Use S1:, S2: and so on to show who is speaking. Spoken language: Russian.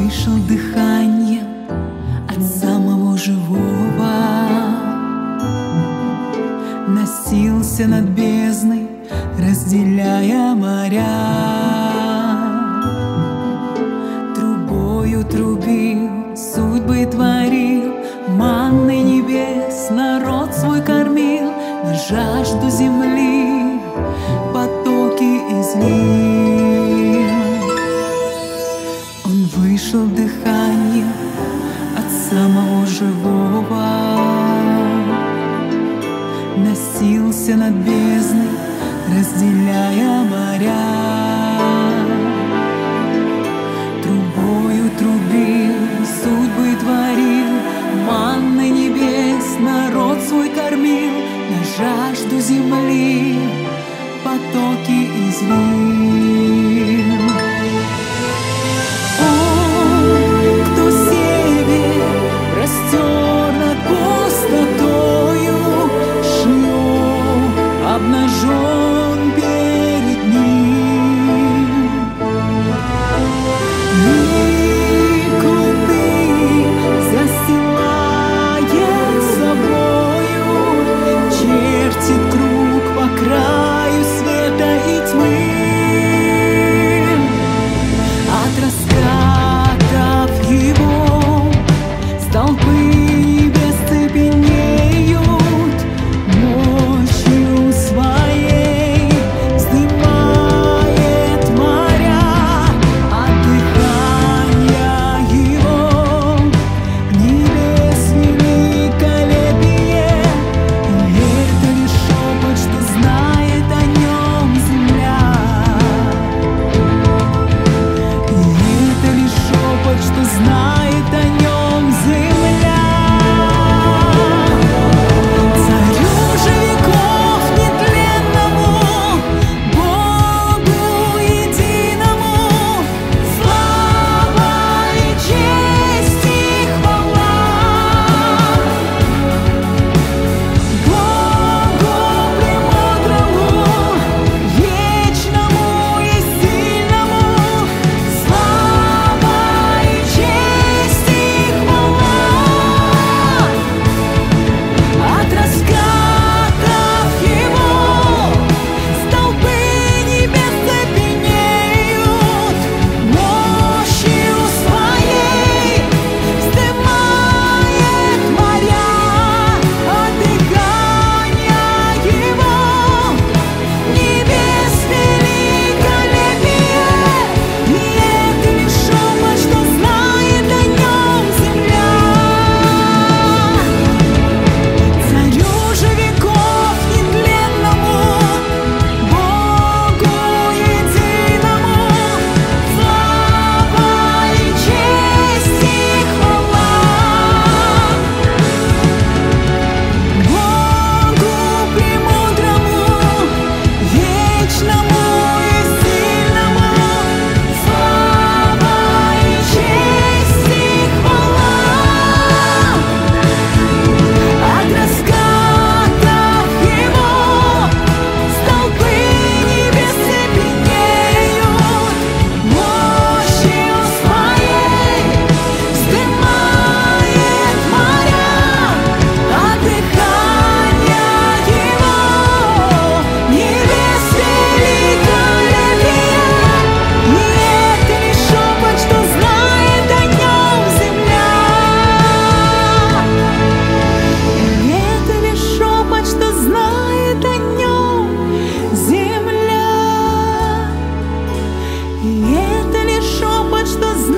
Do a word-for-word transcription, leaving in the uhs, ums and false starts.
S1: вышел дыханием от самого живого, носился над бездной, разделяя моря. Трубою трубил, судьбы творил, манной небес народ свой кормил, на жажду земли потоки излил. Он вышел дыханием от самого живого, носился над бездной, разделяя моря. Трубою трубил, судьбы творил, манной небес народ свой кормил, на жажду земли потоки излил. Он, кто север простер над пустотою, шлет обнажен перед ним. Мир крутый застилает собою, чертит круг по краю света и тьмы. От раскатов его столпы небес цепенеют, мощью своей вздымает моря. От дыхания его небес великолепие, и это лишь шепот, что знает о нем земля. И это лишь шепот, что знает о нем земля. Царю же веков нетленному, Богу единому, слава и честь и хвала. Богу премудрому, вечному и сильному, слава и честь и хвала. От раскатов его столпы небес цепенеют, мощью своей вздымает моря. От дыхания его небес великолепие, и это лишь шепот, что знает о нем земля. Царю же веков нетленному, Богу единому, слава и честь и хвала. Богу премудрому, вечному и сильному, слава и честь и хвала. От раскатов его столпы небес цепенеют, мощью своей вздымает моря. От дыхания его небес великолепие, и это лишь шепот, что знает о нем земля. И это лишь шепот, что знает о нем земля. И это лишь шепот, что знает